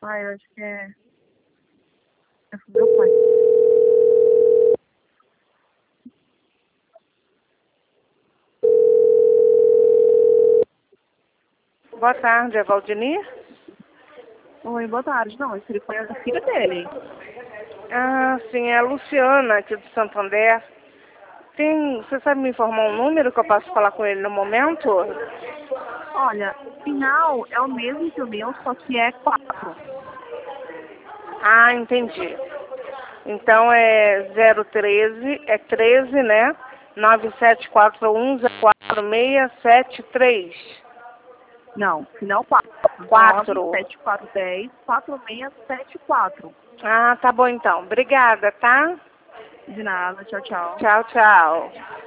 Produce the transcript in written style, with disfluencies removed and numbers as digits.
Ah, eu acho que é do meu pai. Boa tarde, é Valdinir? Oi, boa tarde. Não, esse telefone é da filha dele. Ah, sim, é a Luciana, aqui do Santander. Você sabe me informar um número que eu posso falar com ele no momento? Olha, o final é o mesmo que o meu, só que é 4. Ah, entendi. Então é 013, é 13, né? 9741046673. Não, final 4. 4. 97410-4674. Ah, tá bom então. Obrigada, tá? De nada, tchau, tchau. Tchau, tchau.